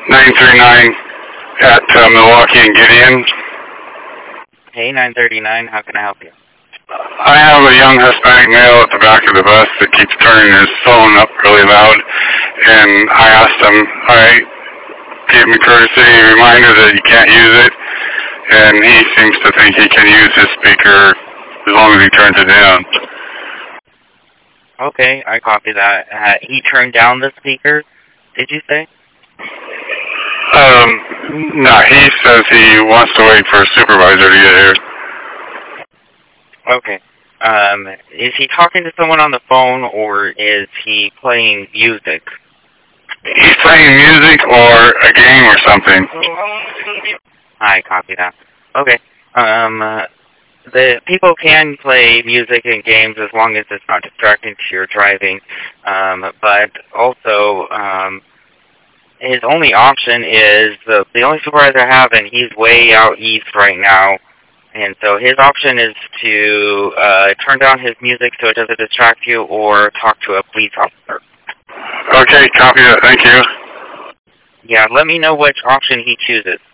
939 at Milwaukee and Gideon. Hey, 939, how can I help you? I have a young Hispanic male at the back of the bus that keeps turning his phone up really loud, and I asked him, gave him a courtesy reminder that you can't use it, and he seems to think he can use his speaker as long as he turns it down. Okay, I copy that. He turned down the speaker, did you say? No, he says he wants to wait for a supervisor to get here. Okay. Is he talking to someone on the phone, or is he playing music? He's playing music or a game or something. I copy that. Okay. The people can play music and games as long as it's not distracting to your driving. But also, his only option is the only supervisor I have, and he's way out east right now. And so his option is to turn down his music so it doesn't distract you, or talk to a police officer. Okay, copy that. Thank you. Yeah, let me know which option he chooses.